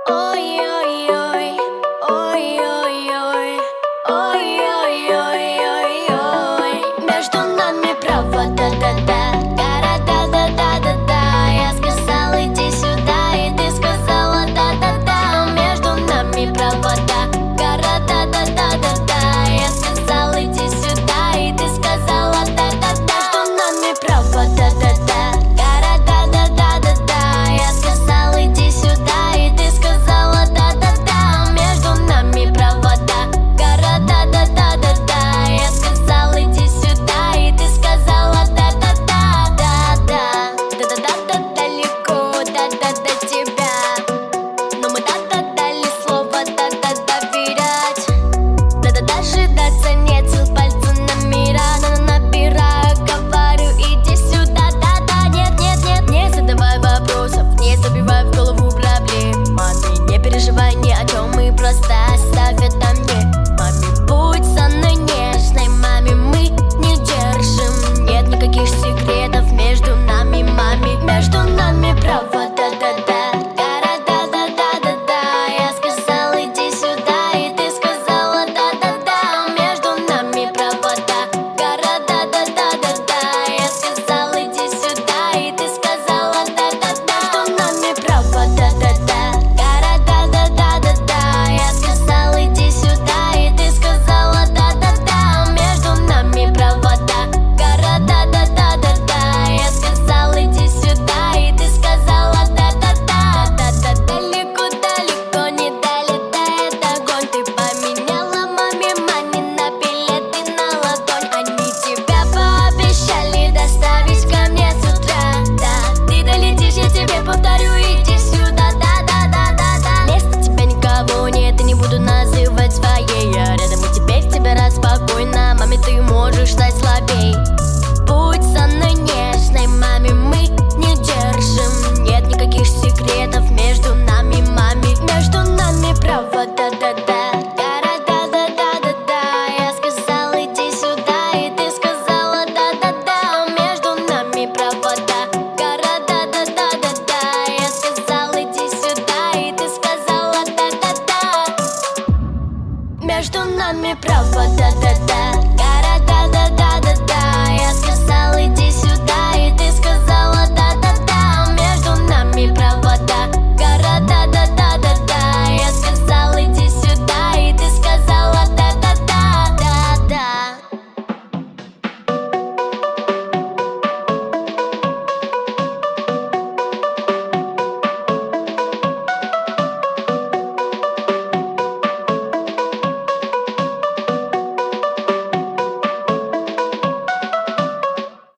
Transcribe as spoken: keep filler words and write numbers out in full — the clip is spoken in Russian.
Ой-ой-ой, ой-ой-ой, ой-ой-ой-ой-ой. Между нами провода, да-да, города, да-да-да-да. Я сказала, иди сюда, и ты сказала, да-да-да. Между нами провода, города, да-да-да-да. Я сказала, иди сюда, и ты сказала, да-да-да. Между нами провода, да-да, города, да-да-да-да. Я сказала, иди сюда, и ты сказала, да-да-да. Между нами провода, города, да-да-да-да. Я сказала, иди сюда, и ты сказала, да-да-да. Да-да, да-да-да-да, далеко, да-да, до тебя. Но мы да-да дали слово, да-да доверять. Да-да дожидаться нет сил, пальцы номера набираю, говорю, иди сюда, да-да. Нет-нет-нет, не задавай вопросов, не забивай в голову проблем. Маме, не переживай ни о чем, мы просто оставь это мне. Маме, будь со мной нежной, маме, мы не держим. Нет никаких секретов между нами, маме. Между нами провода, да-да, города, да-да-да-да. Я сказала, иди сюда, и ты сказала, да-да-да. Между нами провода, города, да-да-да-да. Я сказала, иди сюда, и ты сказала, да-да-да. Между нами провода, да-да, города, да-да-да-да. Я сказала, иди сюда, и ты сказала, да-да-да. Между нами провода, города, да-да-да-да. Я сказала, иди сюда, и ты сказала, да-да-да. Да-да, далеко-далеко не долетает огонь. Ты поменяла маме мани на билеты на ладонь. Они тебя пообещали доставить ко мне с утра. Да, ты долетишь, я тебе повторю, иди сюда, да-да-да-да-да. Вместо тебя никого нет, и не буду называть своей. Я рядом, и теперь тебе раз спокойно. Маме, ты можешь стать слабей. Будь со мной нежной, маме, мы не держим. Нет никаких секретов между нами, маме. Между нами провода, да-да, города, да-да-да-да. Я сказала, иди сюда, и ты сказала, да-да-да. Между нами провода, города, да-да-да-да. Я сказала, иди сюда, и ты сказала, да-да-да. Между нами провода, да-да.